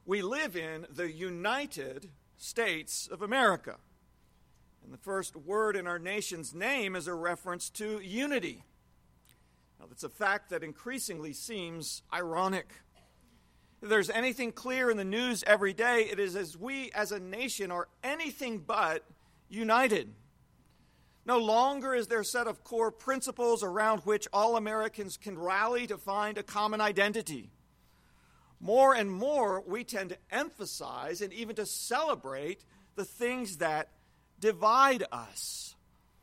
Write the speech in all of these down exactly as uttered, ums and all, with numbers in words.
We live in the United States of America. And the first word in our nation's name is a reference to unity. Now, that's a fact that increasingly seems ironic. If there's anything clear in the news every day, it is as we as a nation are anything but united. No longer is there a set of core principles around which all Americans can rally to find a common identity. More and more, we tend to emphasize and even to celebrate the things that divide us.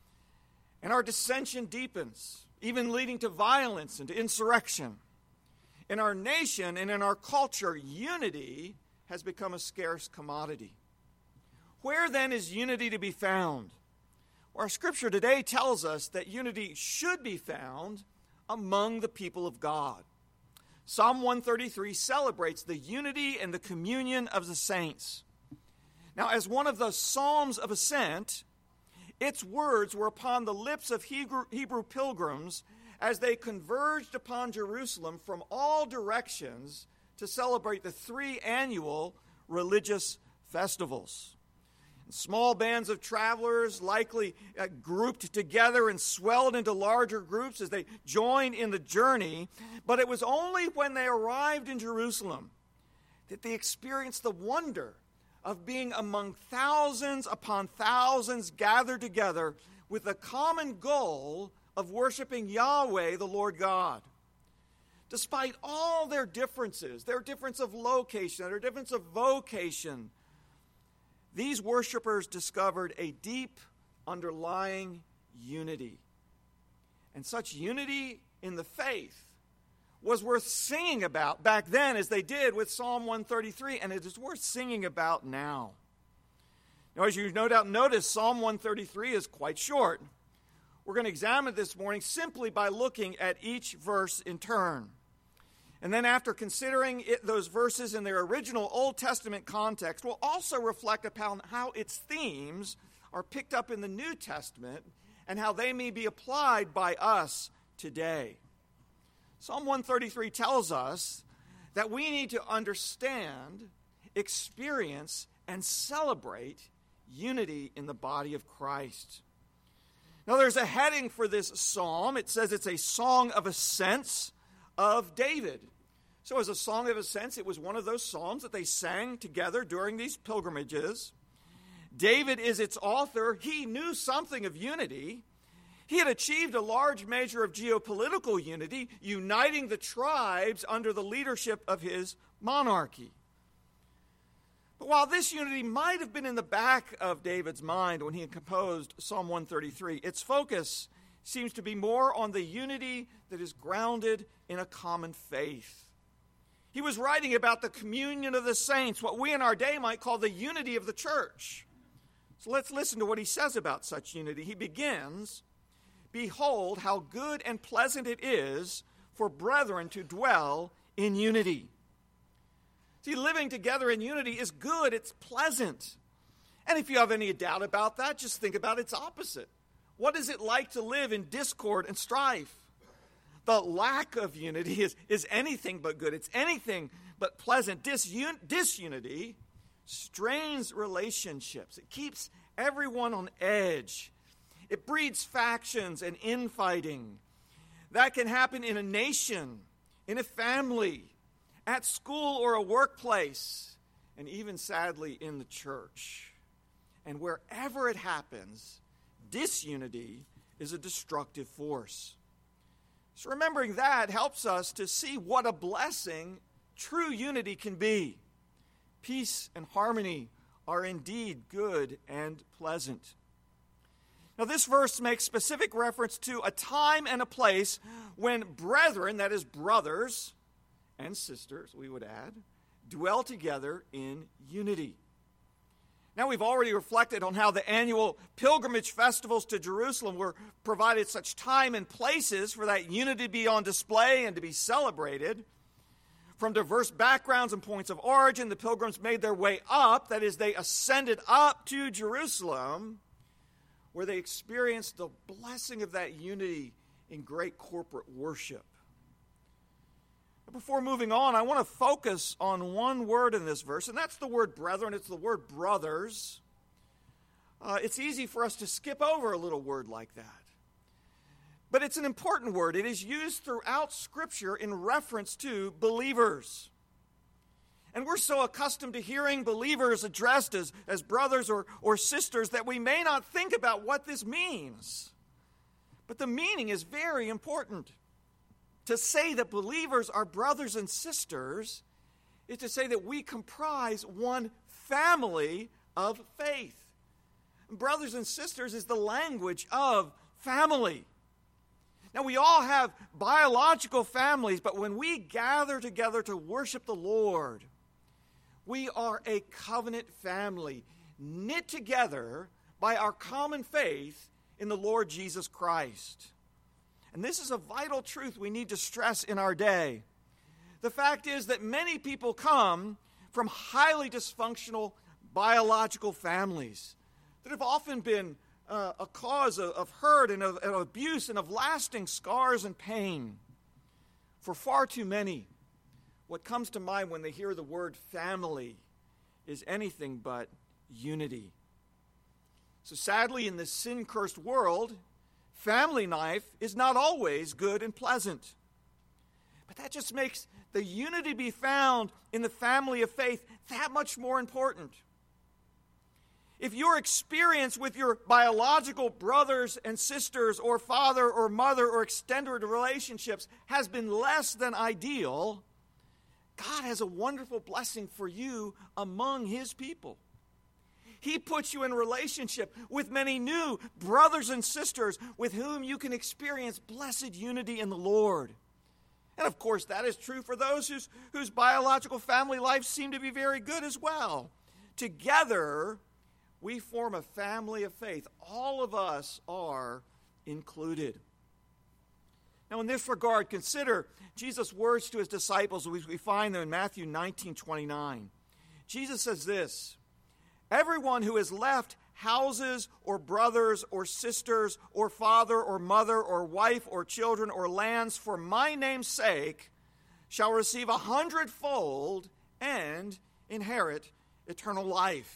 And our dissension deepens, even leading to violence and to insurrection. In our nation and in our culture, unity has become a scarce commodity. Where then is unity to be found? Well, our scripture today tells us that unity should be found among the people of God. Psalm one thirty-three celebrates the unity and the communion of the saints. Now, as one of the Psalms of Ascent, its words were upon the lips of Hebrew, Hebrew pilgrims as they converged upon Jerusalem from all directions to celebrate the three annual religious festivals. Small bands of travelers likely uh, grouped together and swelled into larger groups as they joined in the journey. But it was only when they arrived in Jerusalem that they experienced the wonder of being among thousands upon thousands gathered together with the common goal of worshiping Yahweh, the Lord God. Despite all their differences, their difference of location, their difference of vocation, these worshipers discovered a deep underlying unity. And such unity in the faith was worth singing about back then as they did with Psalm one thirty-three, and it is worth singing about now. Now, as you no doubt notice, Psalm one thirty-three is quite short. We're going to examine it this morning simply by looking at each verse in turn. And then after considering it, those verses in their original Old Testament context, we'll also reflect upon how its themes are picked up in the New Testament and how they may be applied by us today. Psalm one thirty-three tells us that we need to understand, experience, and celebrate unity in the body of Christ. Now, there's a heading for this psalm. It says it's a song of ascents of David. So as a song of ascents, it was one of those psalms that they sang together during these pilgrimages. David is its author. He knew something of unity. He had achieved a large measure of geopolitical unity, uniting the tribes under the leadership of his monarchy. But while this unity might have been in the back of David's mind when he had composed Psalm one thirty-three, its focus seems to be more on the unity that is grounded in a common faith. He was writing about the communion of the saints, what we in our day might call the unity of the church. So let's listen to what he says about such unity. He begins, "Behold, how good and pleasant it is for brethren to dwell in unity." See, living together in unity is good, it's pleasant. And if you have any doubt about that, just think about its opposite. What is it like to live in discord and strife? The lack of unity is, is anything but good. It's anything but pleasant. Disun- disunity strains relationships. It keeps everyone on edge. It breeds factions and infighting. That can happen in a nation, in a family, at school or a workplace, and even sadly in the church. And wherever it happens, disunity is a destructive force. So remembering that helps us to see what a blessing true unity can be. Peace and harmony are indeed good and pleasant. Now, this verse makes specific reference to a time and a place when brethren, that is brothers and sisters, we would add, dwell together in unity. Now, we've already reflected on how the annual pilgrimage festivals to Jerusalem were provided such time and places for that unity to be on display and to be celebrated. From diverse backgrounds and points of origin, the pilgrims made their way up, that is, they ascended up to Jerusalem, where they experienced the blessing of that unity in great corporate worship. Before moving on, I want to focus on one word in this verse, and that's the word brethren. It's the word brothers. Uh, it's easy for us to skip over a little word like that. But it's an important word. It is used throughout Scripture in reference to believers. And we're so accustomed to hearing believers addressed as, as brothers or, or sisters that we may not think about what this means. But the meaning is very important. To say that believers are brothers and sisters is to say that we comprise one family of faith. Brothers and sisters is the language of family. Now, we all have biological families, but when we gather together to worship the Lord, we are a covenant family, knit together by our common faith in the Lord Jesus Christ. And this is a vital truth we need to stress in our day. The fact is that many people come from highly dysfunctional biological families that have often been uh, a cause of, of hurt and of, of abuse and of lasting scars and pain. For far too many, what comes to mind when they hear the word family is anything but unity. So sadly, in this sin-cursed world, family life is not always good and pleasant. But that just makes the unity to be found in the family of faith that much more important. If your experience with your biological brothers and sisters or father or mother or extended relationships has been less than ideal, God has a wonderful blessing for you among His people. He puts you in relationship with many new brothers and sisters with whom you can experience blessed unity in the Lord. And of course, that is true for those whose, whose biological family lives seem to be very good as well. Together, we form a family of faith. All of us are included. Now, in this regard, consider Jesus' words to His disciples. We find them in Matthew nineteen twenty-nine. Jesus says this, "Everyone who has left houses or brothers or sisters or father or mother or wife or children or lands for my name's sake shall receive a hundredfold and inherit eternal life."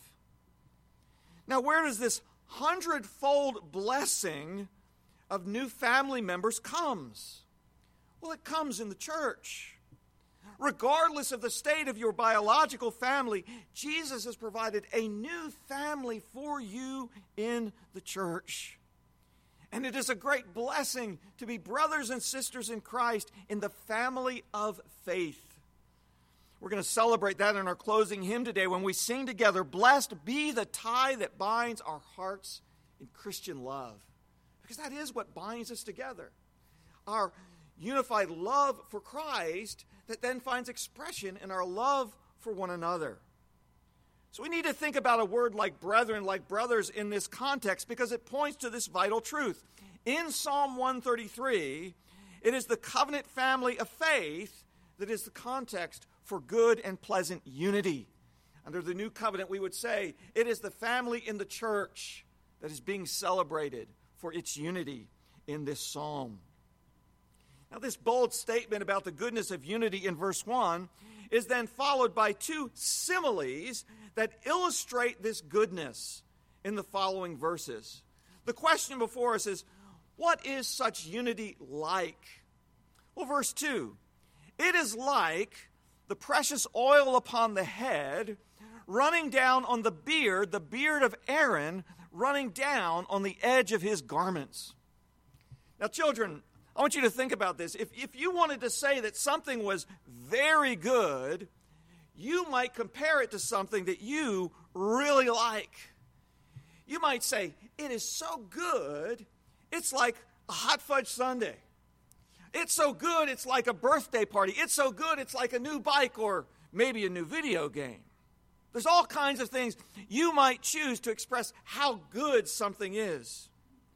Now, where does this hundredfold blessing of new family members comes? Well, it comes in the church. Regardless of the state of your biological family, Jesus has provided a new family for you in the church. And it is a great blessing to be brothers and sisters in Christ in the family of faith. We're going to celebrate that in our closing hymn today when we sing together, "Blessed be the tie that binds our hearts in Christian love." Because that is what binds us together. Our unified love for Christ that then finds expression in our love for one another. So we need to think about a word like brethren, like brothers in this context because it points to this vital truth. In Psalm one thirty-three, it is the covenant family of faith that is the context for good and pleasant unity. Under the new covenant, we would say it is the family in the church that is being celebrated for its unity in this psalm. Now, this bold statement about the goodness of unity in verse one is then followed by two similes that illustrate this goodness in the following verses. The question before us is, what is such unity like? Well, verse two, "It is like the precious oil upon the head, running down on the beard, the beard of Aaron, running down on the edge of his garments." Now, children, I want you to think about this. If, if you wanted to say that something was very good, you might compare it to something that you really like. You might say, it is so good, it's like a hot fudge sundae. It's so good, it's like a birthday party. It's so good, it's like a new bike or maybe a new video game. There's all kinds of things you might choose to express how good something is.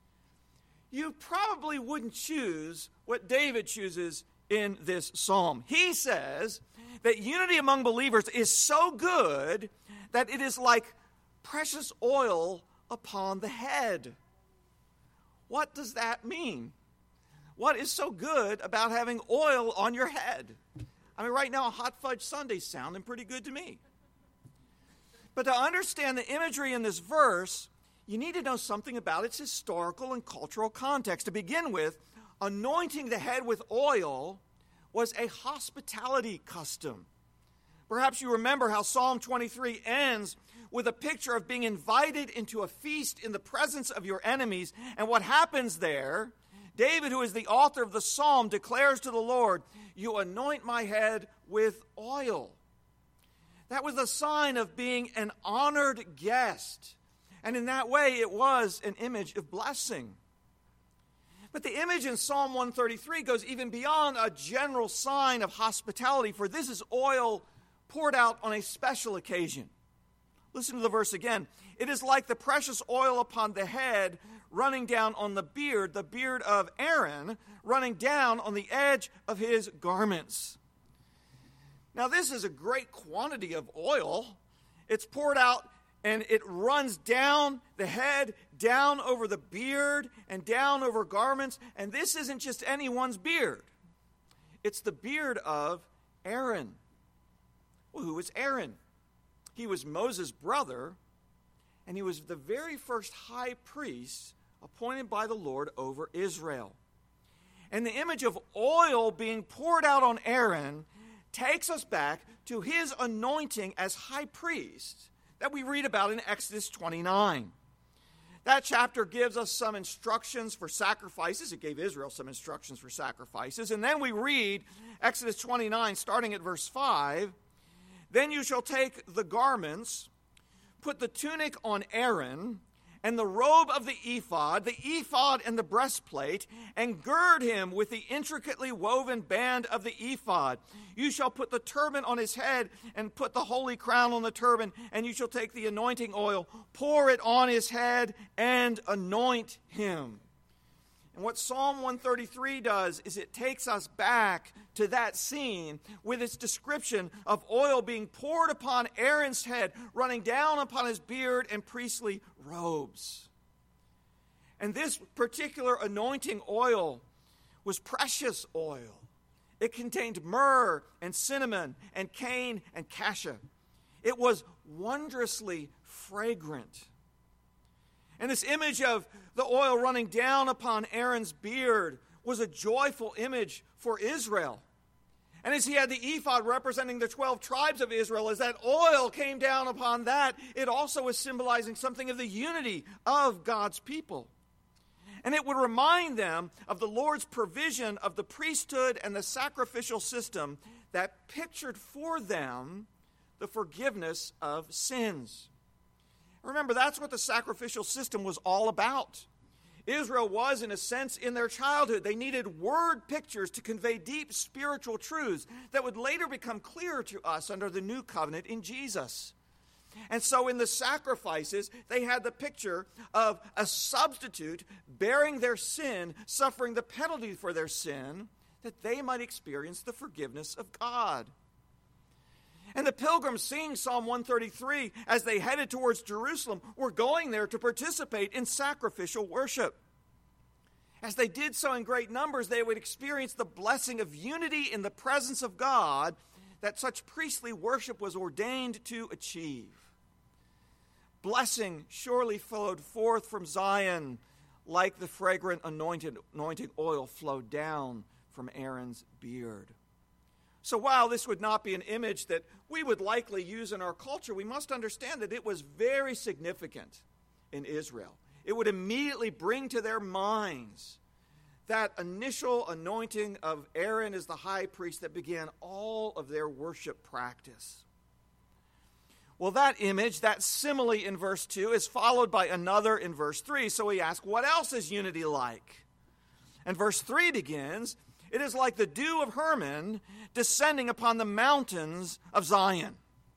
You probably wouldn't choose what David chooses in this psalm. He says that unity among believers is so good that it is like precious oil upon the head. What does that mean? What is so good about having oil on your head? I mean, right now, a hot fudge sundae's sounding pretty good to me. But to understand the imagery in this verse, you need to know something about its historical and cultural context. To begin with, anointing the head with oil was a hospitality custom. Perhaps you remember how Psalm twenty-three ends with a picture of being invited into a feast in the presence of your enemies. And what happens there, David, who is the author of the psalm, declares to the Lord, "You anoint my head with oil." That was a sign of being an honored guest. And in that way, it was an image of blessing. But the image in Psalm one thirty-three goes even beyond a general sign of hospitality, for this is oil poured out on a special occasion. Listen to the verse again. It is like the precious oil upon the head running down on the beard, the beard of Aaron, running down on the edge of his garments. Now, this is a great quantity of oil. It's poured out and it runs down the head, down over the beard, and down over garments. And this isn't just anyone's beard. It's the beard of Aaron. Well, who was Aaron? He was Moses' brother, and he was the very first high priest appointed by the Lord over Israel. And the image of oil being poured out on Aaron takes us back to his anointing as high priest that we read about in Exodus twenty-nine. That chapter gives us some instructions for sacrifices. It gave Israel some instructions for sacrifices. And then we read Exodus twenty-nine, starting at verse five. Then you shall take the garments, put the tunic on Aaron, and the robe of the ephod, the ephod and the breastplate, and gird him with the intricately woven band of the ephod. You shall put the turban on his head, and put the holy crown on the turban, and you shall take the anointing oil, pour it on his head, and anoint him. And what Psalm one thirty-three does is it takes us back to that scene with its description of oil being poured upon Aaron's head, running down upon his beard and priestly robes. And this particular anointing oil was precious oil. It contained myrrh and cinnamon and cane and cassia. It was wondrously fragrant. And this image of the oil running down upon Aaron's beard was a joyful image for Israel. And as he had the ephod representing the twelve tribes of Israel, as that oil came down upon that, it also was symbolizing something of the unity of God's people. And it would remind them of the Lord's provision of the priesthood and the sacrificial system that pictured for them the forgiveness of sins. Remember, that's what the sacrificial system was all about. Israel was, in a sense, in their childhood. They needed word pictures to convey deep spiritual truths that would later become clearer to us under the new covenant in Jesus. And so in the sacrifices, they had the picture of a substitute bearing their sin, suffering the penalty for their sin, that they might experience the forgiveness of God. And the pilgrims singing Psalm one thirty-three as they headed towards Jerusalem were going there to participate in sacrificial worship. As they did so in great numbers, they would experience the blessing of unity in the presence of God that such priestly worship was ordained to achieve. Blessing surely flowed forth from Zion like the fragrant anointed, anointing oil flowed down from Aaron's beard. So while this would not be an image that we would likely use in our culture, we must understand that it was very significant in Israel. It would immediately bring to their minds that initial anointing of Aaron as the high priest that began all of their worship practice. Well, that image, that simile in verse two, is followed by another in verse three. So we ask, what else is unity like? And verse three begins, it is like the dew of Hermon descending upon the mountains of Zion.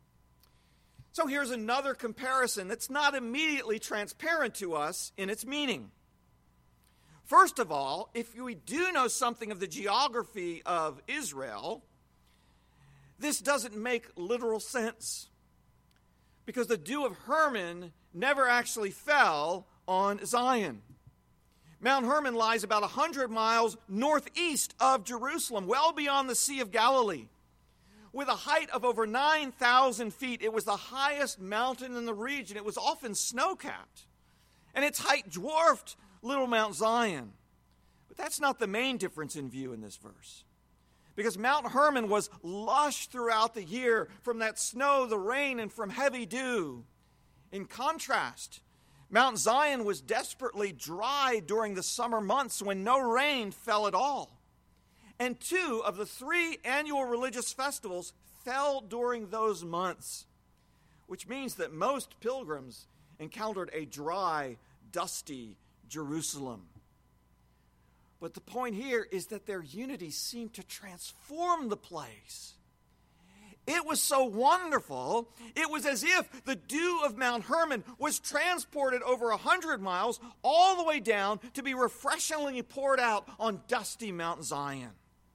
So here's another comparison that's not immediately transparent to us in its meaning. First of all, if we do know something of the geography of Israel, this doesn't make literal sense, because the dew of Hermon never actually fell on Zion. Mount Hermon lies about one hundred miles northeast of Jerusalem, well beyond the Sea of Galilee. with a height of over nine thousand feet. It was the highest mountain in the region. It was often snow-capped, and its height dwarfed Little Mount Zion. But that's not the main difference in view in this verse, because Mount Hermon was lush throughout the year from that snow, the rain, and from heavy dew. In contrast, Mount Zion was desperately dry during the summer months when no rain fell at all. And two of the three annual religious festivals fell during those months, which means that most pilgrims encountered a dry, dusty Jerusalem. But the point here is that their unity seemed to transform the place. It was so wonderful, it was as if the dew of Mount Hermon was transported over a hundred miles all the way down to be refreshingly poured out on dusty Mount Zion.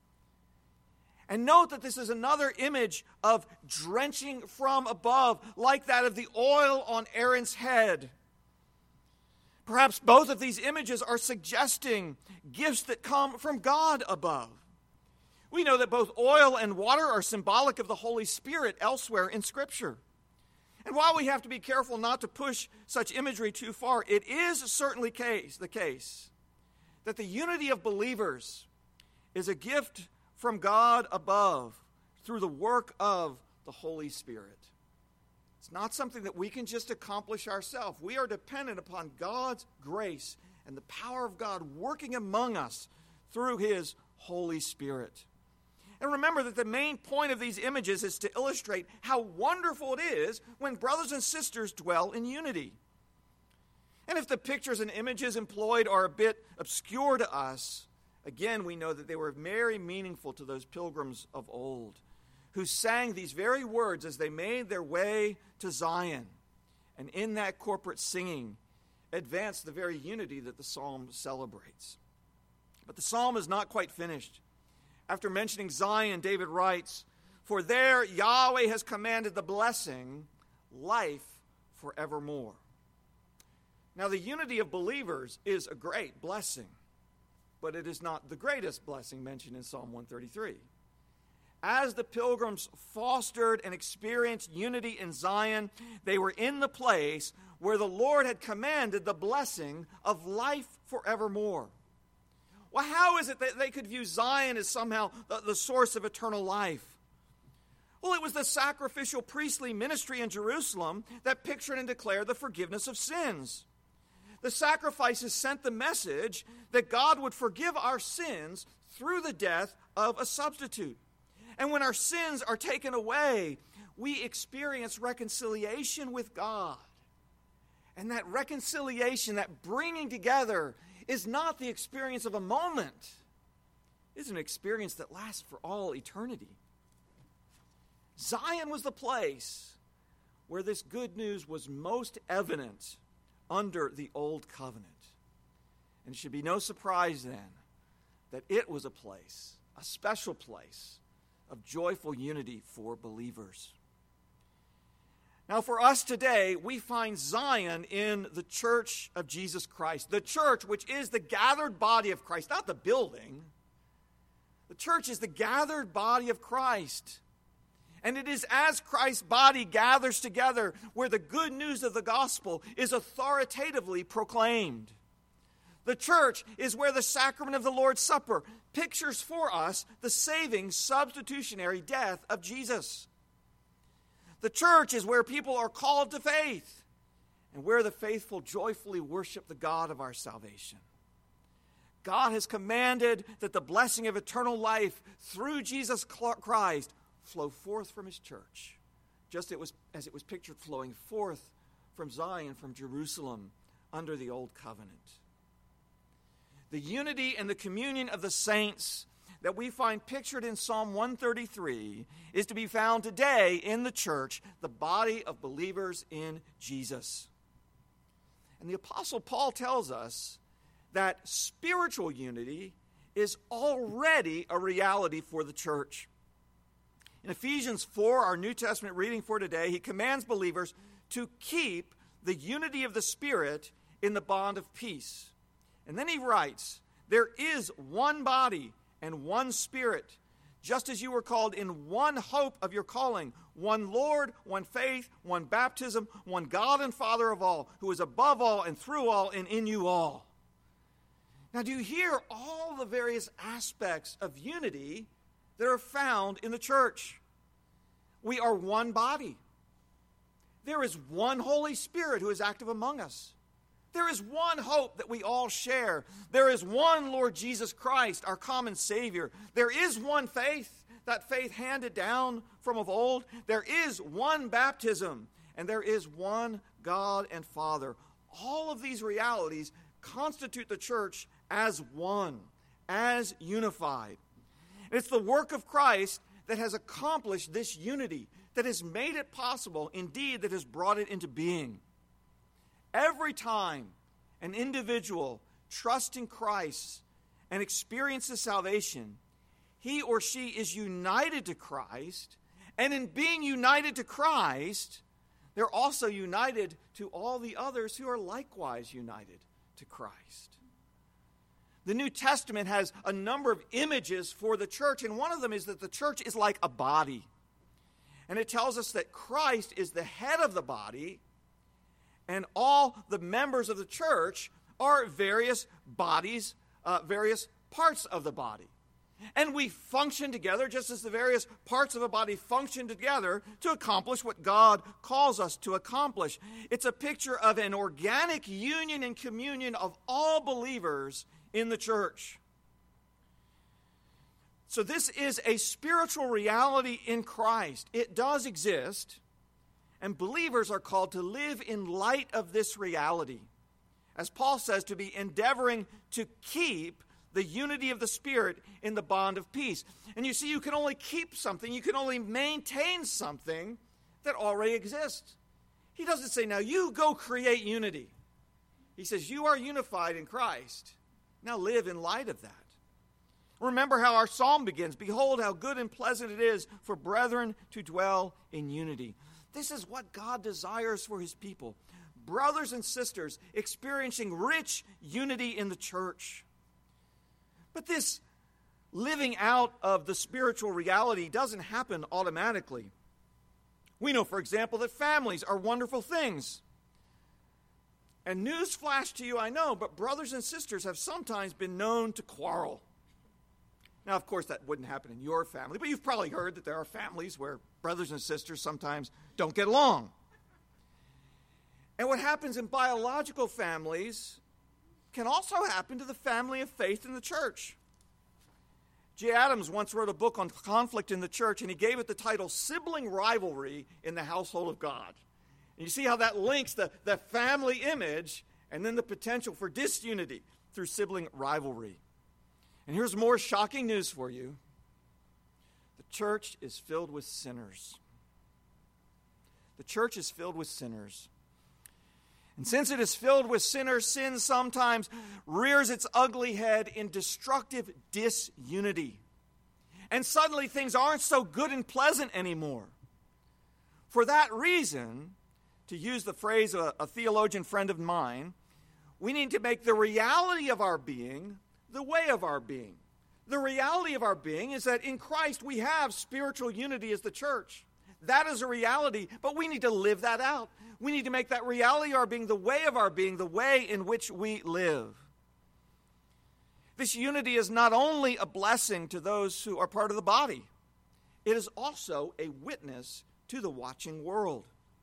And note that this is another image of drenching from above, like that of the oil on Aaron's head. Perhaps both of these images are suggesting gifts that come from God above. We know that both oil and water are symbolic of the Holy Spirit elsewhere in Scripture. And while we have to be careful not to push such imagery too far, it is certainly case, the case that the unity of believers is a gift from God above through the work of the Holy Spirit. It's not something that we can just accomplish ourselves. We are dependent upon God's grace and the power of God working among us through His Holy Spirit. And remember that the main point of these images is to illustrate how wonderful it is when brothers and sisters dwell in unity. And if the pictures and images employed are a bit obscure to us, again, we know that they were very meaningful to those pilgrims of old who sang these very words as they made their way to Zion. And in that corporate singing, advanced the very unity that the psalm celebrates. But the psalm is not quite finished. After mentioning Zion, David writes, "For there Yahweh has commanded the blessing, life forevermore." Now, the unity of believers is a great blessing, but it is not the greatest blessing mentioned in Psalm one thirty-three. As the pilgrims fostered and experienced unity in Zion, they were in the place where the Lord had commanded the blessing of life forevermore. Well, how is it that they could view Zion as somehow the, the source of eternal life? Well, it was the sacrificial priestly ministry in Jerusalem that pictured and declared the forgiveness of sins. The sacrifices sent the message that God would forgive our sins through the death of a substitute. And when our sins are taken away, we experience reconciliation with God. And that reconciliation, that bringing together, is not the experience of a moment. It's an experience that lasts for all eternity. Zion was the place where this good news was most evident under the Old Covenant. And it should be no surprise then that it was a place, a special place, of joyful unity for believers. Now, for us today, we find Zion in the church of Jesus Christ. The church, which is the gathered body of Christ, not the building. The church is the gathered body of Christ. And it is as Christ's body gathers together where the good news of the gospel is authoritatively proclaimed. The church is where the sacrament of the Lord's Supper pictures for us the saving substitutionary death of Jesus. The church is where people are called to faith and where the faithful joyfully worship the God of our salvation. God has commanded that the blessing of eternal life through Jesus Christ flow forth from His church, just it was, as it was pictured flowing forth from Zion, from Jerusalem, under the Old Covenant. The unity and the communion of the saints that we find pictured in Psalm one thirty-three is to be found today in the church, the body of believers in Jesus. And the Apostle Paul tells us that spiritual unity is already a reality for the church. In Ephesians four, our New Testament reading for today, he commands believers to keep the unity of the Spirit in the bond of peace. And then he writes, "There is one body and one Spirit, just as you were called in one hope of your calling, one Lord, one faith, one baptism, one God and Father of all, who is above all and through all and in you all. Now, do you hear all the various aspects of unity that are found in the church? We are one body. There is one Holy Spirit who is active among us. There is one hope that we all share. There is one Lord Jesus Christ, our common Savior. There is one faith, that faith handed down from of old. There is one baptism, and there is one God and Father. All of these realities constitute the church as one, as unified. And it's the work of Christ that has accomplished this unity, that has made it possible, indeed, that has brought it into being. Every time an individual trusts in Christ and experiences salvation, he or she is united to Christ, and in being united to Christ, they're also united to all the others who are likewise united to Christ. The New Testament has a number of images for the church, and one of them is that the church is like a body. And it tells us that Christ is the head of the body, and all the members of the church are various bodies, uh, various parts of the body. And we function together just as the various parts of a body function together to accomplish what God calls us to accomplish. It's a picture of an organic union and communion of all believers in the church. So this is a spiritual reality in Christ. It does exist, and believers are called to live in light of this reality. As Paul says, to be endeavoring to keep the unity of the Spirit in the bond of peace. And you see, you can only keep something, you can only maintain something that already exists. He doesn't say, now you go create unity. He says, you are unified in Christ. Now live in light of that. Remember how our psalm begins. Behold, how good and pleasant it is for brethren to dwell in unity. This is what God desires for his people. Brothers and sisters experiencing rich unity in the church. But this living out of the spiritual reality doesn't happen automatically. We know, for example, that families are wonderful things. And news flash to you, I know, but brothers and sisters have sometimes been known to quarrel. Now, of course, that wouldn't happen in your family, but you've probably heard that there are families where brothers and sisters sometimes don't get along. And what happens in biological families can also happen to the family of faith in the church. Jay Adams once wrote a book on conflict in the church, and he gave it the title Sibling Rivalry in the Household of God. And you see how that links the, the family image and then the potential for disunity through sibling rivalry. And here's more shocking news for you. The church is filled with sinners. The church is filled with sinners. And since it is filled with sinners, sin sometimes rears its ugly head in destructive disunity. And suddenly things aren't so good and pleasant anymore. For that reason, to use the phrase of a, a theologian friend of mine, we need to make the reality of our being the way of our being. The reality of our being is that in Christ we have spiritual unity as the church. That is a reality, but we need to live that out. We need to make that reality of our being the way of our being, the way in which we live. This unity is not only a blessing to those who are part of the body, it is also a witness to the watching world.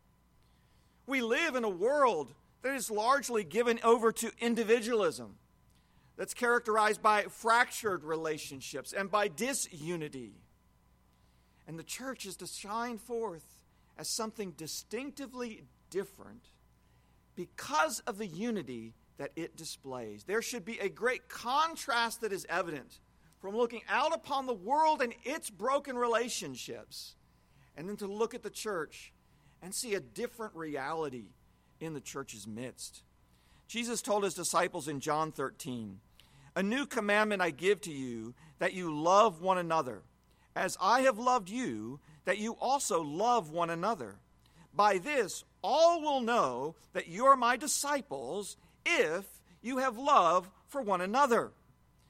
We live in a world that is largely given over to individualism, that's characterized by fractured relationships and by disunity. And the church is to shine forth as something distinctively different because of the unity that it displays. There should be a great contrast that is evident from looking out upon the world and its broken relationships, and then to look at the church and see a different reality in the church's midst. Jesus told his disciples in John thirteen, "A new commandment I give to you, that you love one another. As I have loved you, that you also love one another. By this, all will know that you are my disciples, if you have love for one another."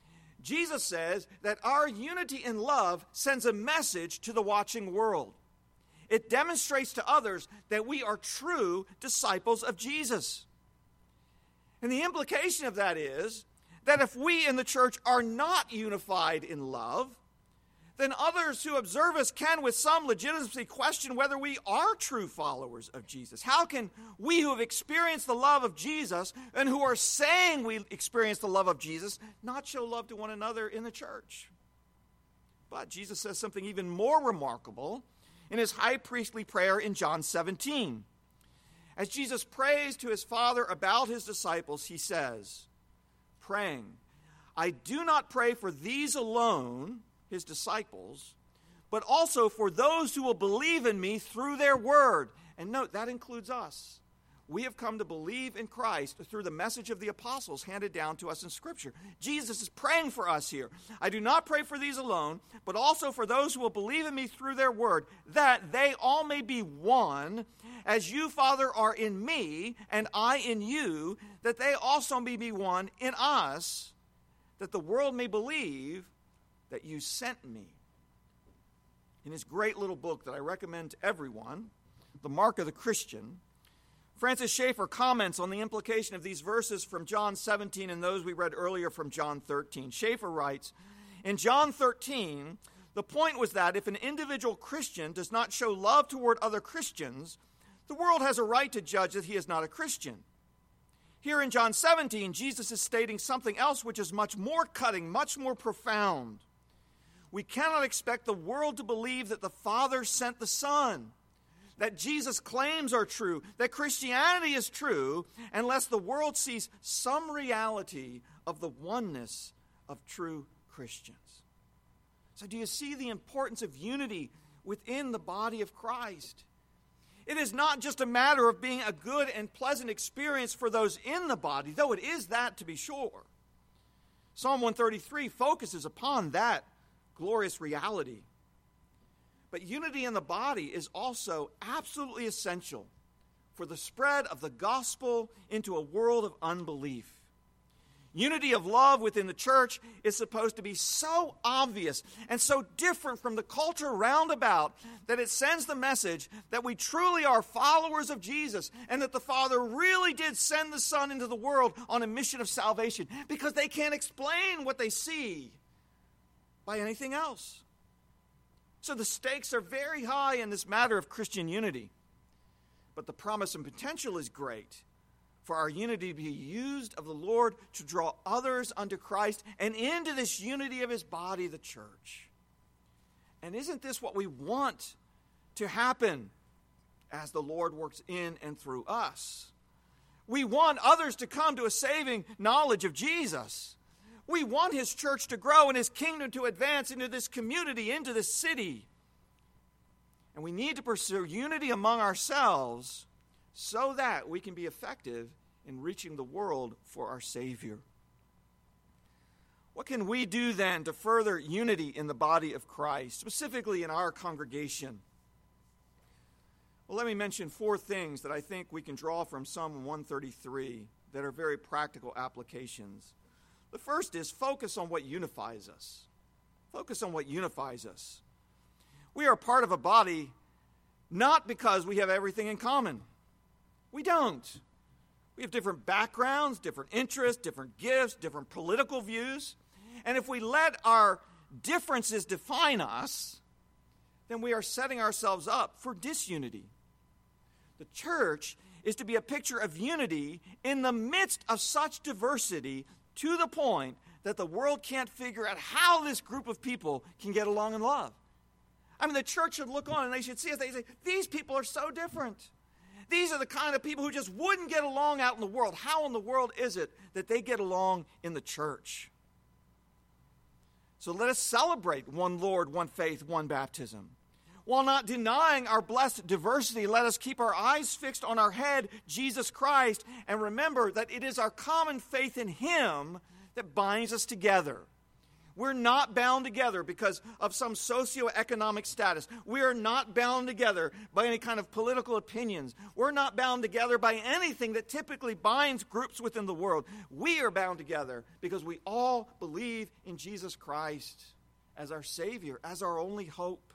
Jesus says that our unity in love sends a message to the watching world. It demonstrates to others that we are true disciples of Jesus. And the implication of that is that if we in the church are not unified in love, then others who observe us can with some legitimacy question whether we are true followers of Jesus. How can we who have experienced the love of Jesus and who are saying we experience the love of Jesus not show love to one another in the church? But Jesus says something even more remarkable in his high priestly prayer in John seventeen. As Jesus prays to his Father about his disciples, he says, praying, I do not pray for these alone, his disciples, but also for those who will believe in me through their word. And note, that includes us. We have come to believe in Christ through the message of the apostles handed down to us in Scripture. Jesus is praying for us here. I do not pray for these alone, but also for those who will believe in me through their word, that they all may be one, as you, Father, are in me, and I in you, that they also may be one in us, that the world may believe that you sent me. In his great little book that I recommend to everyone, The Mark of the Christian, Francis Schaeffer comments on the implication of these verses from John seventeen and those we read earlier from John thirteen. Schaeffer writes, in John thirteen, the point was that if an individual Christian does not show love toward other Christians, the world has a right to judge that he is not a Christian. Here in John seventeen, Jesus is stating something else which is much more cutting, much more profound. We cannot expect the world to believe that the Father sent the Son, that Jesus' claims are true, that Christianity is true, unless the world sees some reality of the oneness of true Christians. So do you see the importance of unity within the body of Christ? It is not just a matter of being a good and pleasant experience for those in the body, though it is that to be sure. Psalm one thirty-three focuses upon that glorious reality. But unity in the body is also absolutely essential for the spread of the gospel into a world of unbelief. Unity of love within the church is supposed to be so obvious and so different from the culture round about that it sends the message that we truly are followers of Jesus and that the Father really did send the Son into the world on a mission of salvation, because they can't explain what they see by anything else. So the stakes are very high in this matter of Christian unity. But the promise and potential is great for our unity to be used of the Lord to draw others unto Christ and into this unity of his body, the church. And isn't this what we want to happen as the Lord works in and through us? We want others to come to a saving knowledge of Jesus. We want his church to grow and his kingdom to advance into this community, into this city. And we need to pursue unity among ourselves so that we can be effective in reaching the world for our Savior. What can we do then to further unity in the body of Christ, specifically in our congregation? Well, let me mention four things that I think we can draw from Psalm one thirty-three that are very practical applications. The first is focus on what unifies us. Focus on what unifies us. We are part of a body not because we have everything in common. We don't. We have different backgrounds, different interests, different gifts, different political views. And if we let our differences define us, then we are setting ourselves up for disunity. The church is to be a picture of unity in the midst of such diversity, to the point that the world can't figure out how this group of people can get along in love. I mean, the church should look on and they should see us. They say, these people are so different. These are the kind of people who just wouldn't get along out in the world. How in the world is it that they get along in the church? So let us celebrate one Lord, one faith, one baptism. While not denying our blessed diversity, let us keep our eyes fixed on our head, Jesus Christ, and remember that it is our common faith in him that binds us together. We're not bound together because of some socioeconomic status. We are not bound together by any kind of political opinions. We're not bound together by anything that typically binds groups within the world. We are bound together because we all believe in Jesus Christ as our Savior, as our only hope.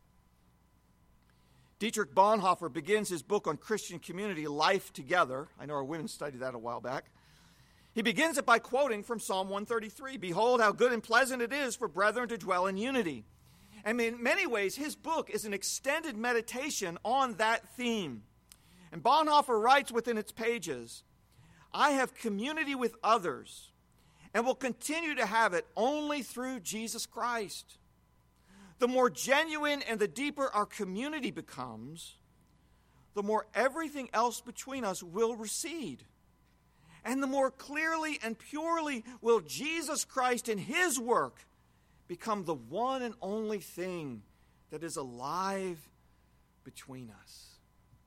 Dietrich Bonhoeffer begins his book on Christian community, Life Together. I know our women studied that a while back. He begins it by quoting from Psalm one thirty-three, "Behold, how good and pleasant it is for brethren to dwell in unity." And in many ways, his book is an extended meditation on that theme. And Bonhoeffer writes within its pages, "I have community with others and will continue to have it only through Jesus Christ. The more genuine and the deeper our community becomes, the more everything else between us will recede. And the more clearly and purely will Jesus Christ and his work become the one and only thing that is alive between us."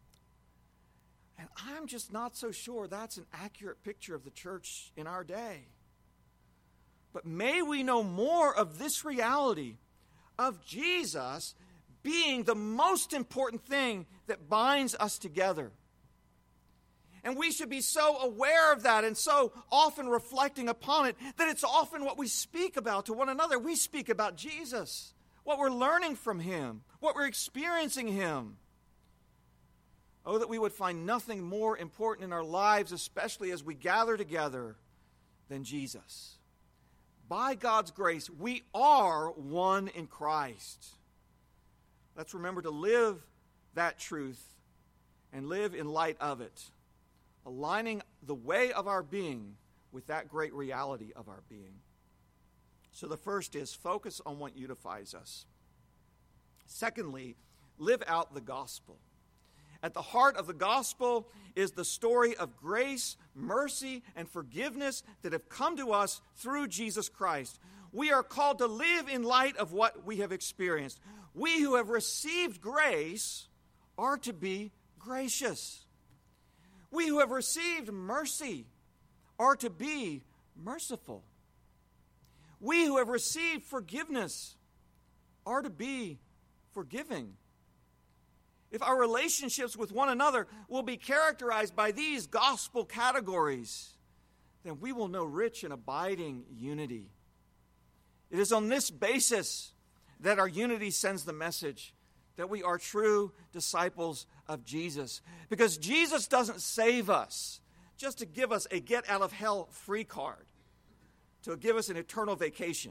And I'm just not so sure that's an accurate picture of the church in our day. But may we know more of this reality of Jesus being the most important thing that binds us together. And we should be so aware of that and so often reflecting upon it that it's often what we speak about to one another. We speak about Jesus, what we're learning from him, what we're experiencing him. Oh, that we would find nothing more important in our lives, especially as we gather together, than Jesus. By God's grace, we are one in Christ. Let's remember to live that truth and live in light of it, aligning the way of our being with that great reality of our being. So the first is focus on what unifies us. Secondly, live out the gospel. At the heart of the gospel is the story of grace, mercy, and forgiveness that have come to us through Jesus Christ. We are called to live in light of what we have experienced. We who have received grace are to be gracious. We who have received mercy are to be merciful. We who have received forgiveness are to be forgiving. If our relationships with one another will be characterized by these gospel categories, then we will know rich and abiding unity. It is on this basis that our unity sends the message that we are true disciples of Jesus. Because Jesus doesn't save us just to give us a get-out-of-hell free card, to give us an eternal vacation.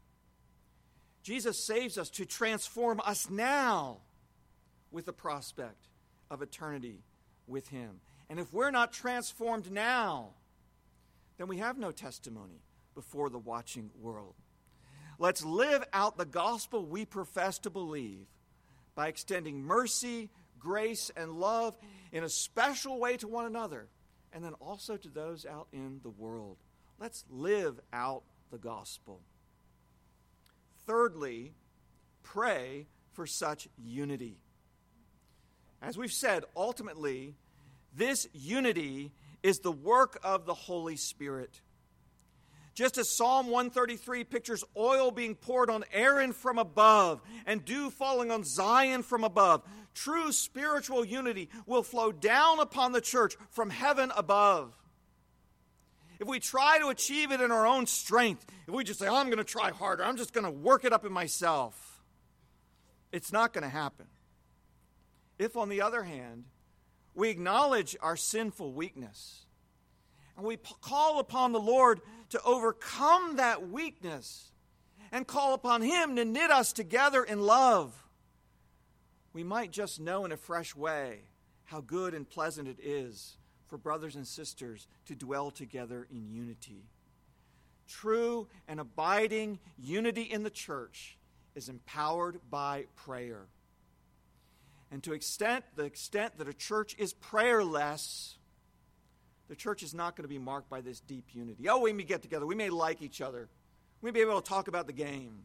Jesus saves us to transform us now with the prospect of eternity with him. And if we're not transformed now, then we have no testimony before the watching world. Let's live out the gospel we profess to believe by extending mercy, grace, and love in a special way to one another, and then also to those out in the world. Let's live out the gospel. Thirdly, pray for such unity. As we've said, ultimately, this unity is the work of the Holy Spirit. Just as Psalm one thirty-three pictures oil being poured on Aaron from above and dew falling on Zion from above, true spiritual unity will flow down upon the church from heaven above. If we try to achieve it in our own strength, if we just say, oh, I'm going to try harder, I'm just going to work it up in myself, it's not going to happen. If, on the other hand, we acknowledge our sinful weakness, and we call upon the Lord to overcome that weakness and call upon him to knit us together in love, we might just know in a fresh way how good and pleasant it is for brothers and sisters to dwell together in unity. True and abiding unity in the church is empowered by prayer. And to extent, the extent that a church is prayerless, the church is not going to be marked by this deep unity. Oh, we may get together. We may like each other. We may be able to talk about the game.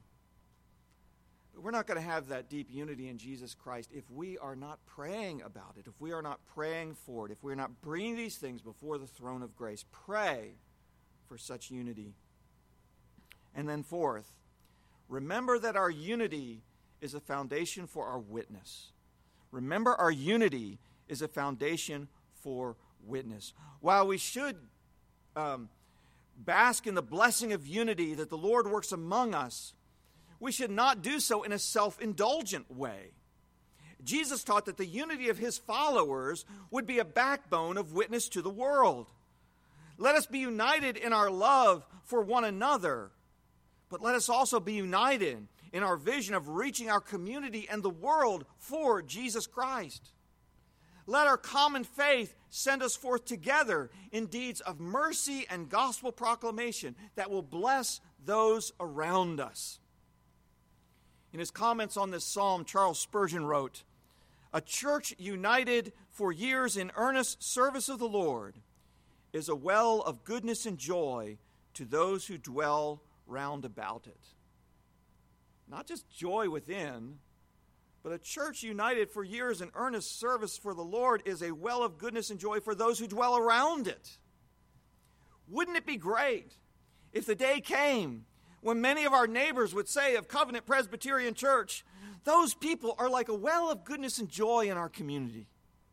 But we're not going to have that deep unity in Jesus Christ if we are not praying about it, if we are not praying for it, if we are not bringing these things before the throne of grace. Pray for such unity. And then fourth, remember that our unity is a foundation for our witness. Remember, our unity is a foundation for witness. While we should um, bask in the blessing of unity that the Lord works among us, we should not do so in a self-indulgent way. Jesus taught that the unity of his followers would be a backbone of witness to the world. Let us be united in our love for one another, but let us also be united in our vision of reaching our community and the world for Jesus Christ. Let our common faith send us forth together in deeds of mercy and gospel proclamation that will bless those around us. In his comments on this psalm, Charles Spurgeon wrote, "A church united for years in earnest service of the Lord is a well of goodness and joy to those who dwell round about it." Not just joy within, but a church united for years in earnest service for the Lord is a well of goodness and joy for those who dwell around it. Wouldn't it be great if the day came when many of our neighbors would say of Covenant Presbyterian Church, "Those people are like a well of goodness and joy in our community"?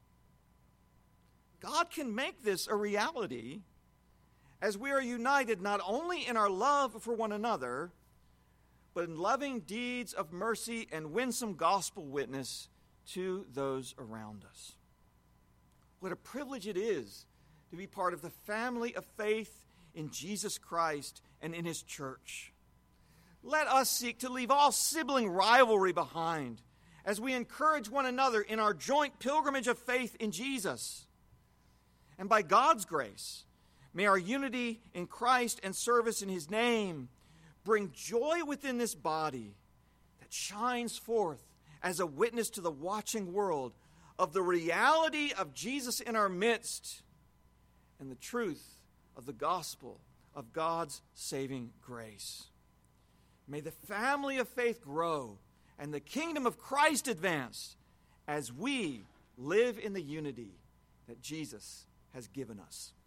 God can make this a reality as we are united not only in our love for one another, but in loving deeds of mercy and winsome gospel witness to those around us. What a privilege it is to be part of the family of faith in Jesus Christ and in his church. Let us seek to leave all sibling rivalry behind as we encourage one another in our joint pilgrimage of faith in Jesus. And by God's grace, may our unity in Christ and service in his name bring joy within this body that shines forth as a witness to the watching world of the reality of Jesus in our midst and the truth of the gospel of God's saving grace. May the family of faith grow and the kingdom of Christ advance as we live in the unity that Jesus has given us.